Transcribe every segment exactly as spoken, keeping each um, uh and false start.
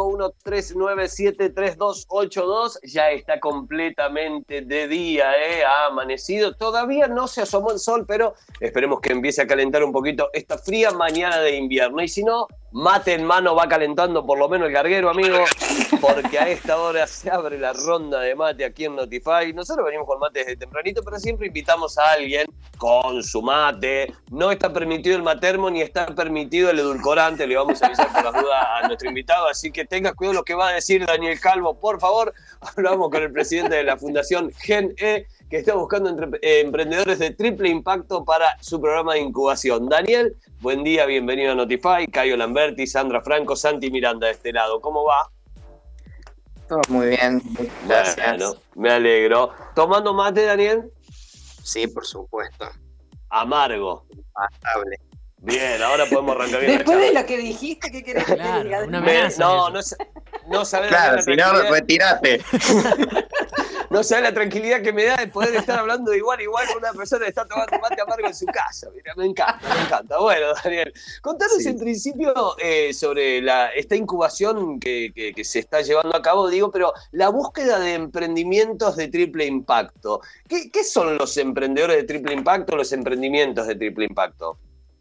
uno tres nueve siete tres dos ocho dos. Ya está completamente de día, ¿eh? Ha amanecido. Todavía no se asomó el sol, pero esperemos que empiece a calentar un poquito esta fría mañana de invierno. Y si no, mate en mano va calentando por lo menos el carguero, amigo, porque a esta hora se abre la ronda de mate aquí en Notify. Nosotros venimos con mate desde tempranito, pero siempre invitamos a alguien con su mate. No está permitido el matermo ni está permitido el edulcorante. Le vamos a avisar por las dudas a nuestro invitado, así que tenga cuidado lo que va a decir Daniel Calvo, por favor. Hablamos con el presidente de la Fundación Gen E, que está buscando entre, eh, emprendedores de triple impacto para su programa de incubación. Daniel, buen día, bienvenido a Notify. Caio Lamberti, Sandra Franco, Santi Miranda de este lado. ¿Cómo va? Todo muy bien, gracias. Bueno, me alegro. ¿Tomando mate, Daniel? Sí, por supuesto. Amargo. Pasable. Bien, ahora podemos arrancar bien. Después de lo que dijiste, ¿qué querés que Claro, te diga? una Me, amenaza. no, no, no sabés Claro, si no, tranquilidad, retírate. no sabés la tranquilidad que me da de poder estar hablando de igual a igual con una persona que está tomando mate amargo en su casa. Mira, me encanta, me encanta. Bueno, Daniel, contanos Sí. en principio eh, sobre la, esta incubación que, que, que se está llevando a cabo, digo, pero la búsqueda de emprendimientos de triple impacto. ¿Qué, qué son los emprendedores de triple impacto, los emprendimientos de triple impacto?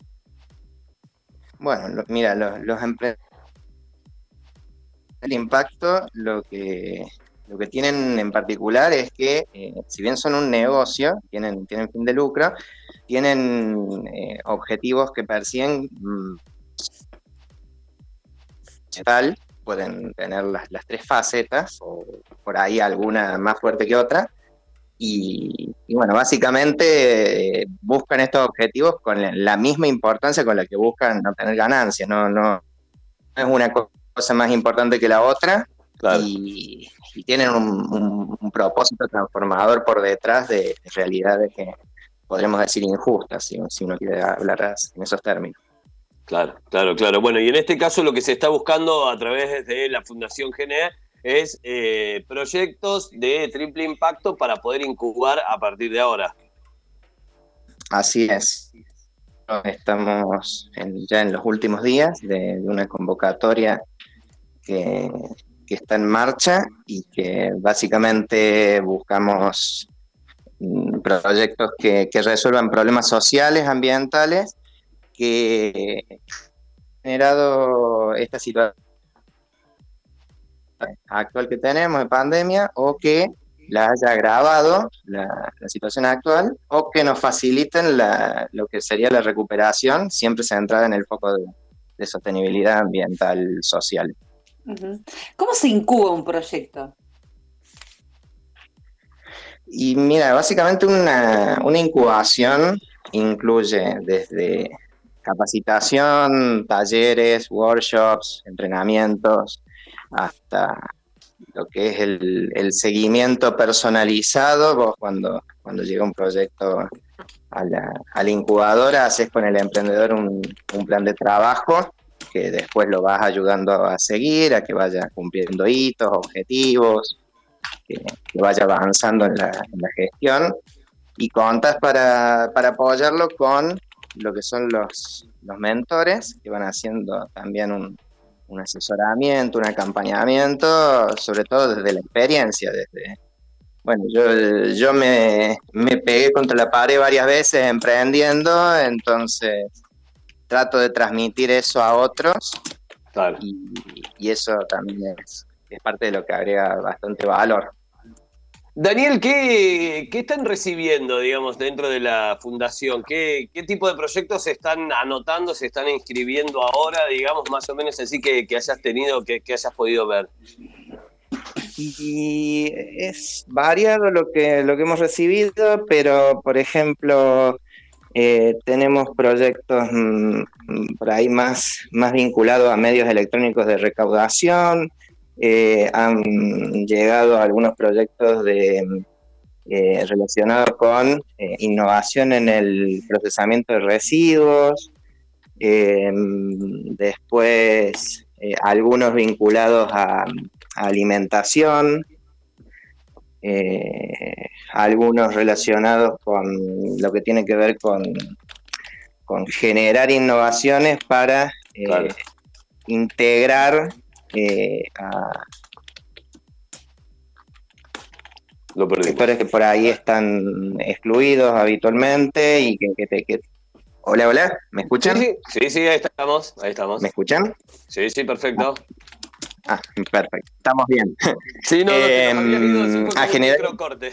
Bueno, lo- mira, los, los emprendedores de impacto lo que, lo que tienen en particular es que, eh, si bien son un negocio, tienen, tienen fin de lucro, tienen eh, objetivos que persiguen mm, tal, pueden tener las, las tres facetas, o por ahí alguna más fuerte que otra. Y, y bueno, básicamente eh, buscan estos objetivos con la, la misma importancia con la que buscan obtener ganancias. No, no, no es una co- cosa más importante que la otra. Claro. Y, y tienen un, un- un propósito transformador por detrás de, de realidades que podríamos decir injustas, si, si uno quiere hablar en esos términos. Claro, claro, claro. Bueno, y en este caso lo que se está buscando a través de la Fundación Gen E es eh, proyectos de triple impacto para poder incubar a partir de ahora. Así es. Estamos en- ya en los últimos días de, de una convocatoria que, que está en marcha y que básicamente buscamos mm, proyectos que, que resuelvan problemas sociales, ambientales, que han generado esta situación actual que tenemos de pandemia, o que la haya agravado la, la situación actual, o que nos faciliten la, lo que sería la recuperación, siempre centrada en el foco de, de sostenibilidad ambiental social. Ujú. ¿Cómo se incuba un proyecto? Y mira, básicamente una, una incubación incluye desde capacitación, talleres, workshops, entrenamientos, hasta lo que es el, el seguimiento personalizado. Vos cuando, cuando llega un proyecto a la, a la incubadora, haces con el emprendedor un, un plan de trabajo que después lo vas ayudando a seguir, a que vaya cumpliendo hitos, objetivos, que, que vaya avanzando en la, en la gestión, y contas para, para apoyarlo con lo que son los, los mentores, que van haciendo también un, un asesoramiento, un acompañamiento, sobre todo desde la experiencia, desde... Bueno, yo, yo me, me pegué contra la pared varias veces emprendiendo, entonces trato de transmitir eso a otros, Claro. y, y eso también es, es parte de lo que agrega bastante valor. Daniel, ¿qué, qué están recibiendo, digamos, dentro de la fundación? ¿Qué, qué tipo de proyectos se están anotando, se están inscribiendo ahora, digamos, más o menos así que, que hayas tenido, que, que hayas podido ver? Y es variado lo que, lo que hemos recibido, pero por ejemplo, eh, tenemos proyectos mm, por ahí más, más vinculados a medios electrónicos de recaudación. Eh, han llegado algunos proyectos de, eh, relacionados con eh, innovación en el procesamiento de residuos. Eh, después, eh, algunos vinculados a, a alimentación, eh, algunos relacionados con lo que tiene que ver con, con generar innovaciones para eh, Claro. integrar eh, a Lo perdimos. sectores que por ahí están excluidos habitualmente y que, que, te, que... Hola, hola, ¿me escuchan? Sí, sí, sí, sí, ahí estamos, ahí estamos. ¿Me escuchan? Sí, sí, perfecto. Ah, perfecto, estamos bien. Sí, no, no, Eh, te nos habías ido así a porque generar- un microcorte.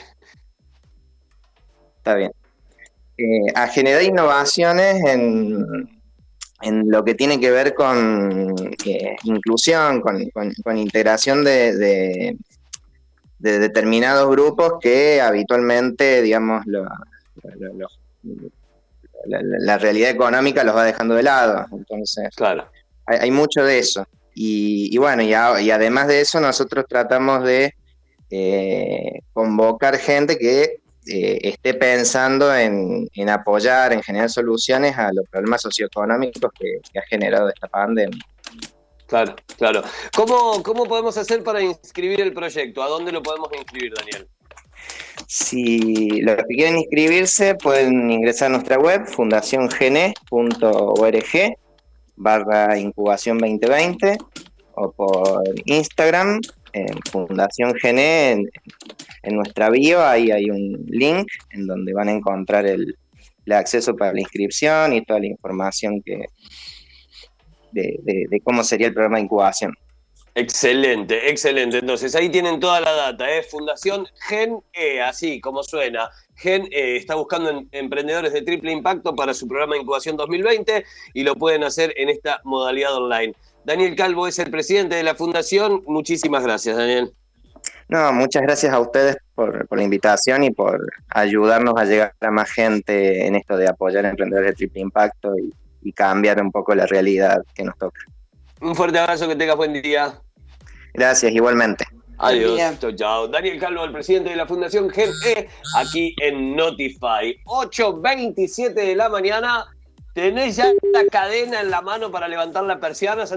Está bien. Eh, a generar innovaciones en, en lo que tiene que ver con eh, inclusión, con, con, con integración de, de, de determinados grupos que habitualmente, digamos, lo, lo- lo- la, la- la realidad económica los va dejando de lado. Entonces, Claro. hay, hay mucho de eso. Y, y bueno, y, a- y además de eso, nosotros tratamos de eh, convocar gente que eh, esté pensando en, en apoyar, en generar soluciones a los problemas socioeconómicos que, que ha generado esta pandemia. Claro, claro. ¿Cómo, ¿Cómo podemos hacer para inscribir el proyecto? ¿A dónde lo podemos inscribir, Daniel? Si los que quieren inscribirse pueden ingresar a nuestra web fundaciongene punto org barra incubación veinte veinte o por Instagram en Fundación Gene, en, en nuestra bio ahí hay un link en donde van a encontrar el, el acceso para la inscripción y toda la información que de, de, de cómo sería el programa de incubación. Excelente, excelente. Entonces, ahí tienen toda la data, ¿eh? Fundación Gen E, así como suena. Gen E está buscando en, emprendedores de triple impacto para su programa de incubación dos mil veinte y lo pueden hacer en esta modalidad online. Daniel Calvo es el presidente de la fundación. Muchísimas gracias, Daniel. No, muchas gracias a ustedes por, por la invitación y por ayudarnos a llegar a más gente en esto de apoyar a emprendedores de triple impacto y, y cambiar un poco la realidad que nos toca. Un fuerte abrazo, que tengas buen día. Gracias, igualmente. Adiós. día. Chau, chau. Daniel Calvo, el presidente de la Fundación Gen E, aquí en Notify. ocho veintisiete de la mañana. ¿Tenés ya la cadena en la mano para levantar la persiana?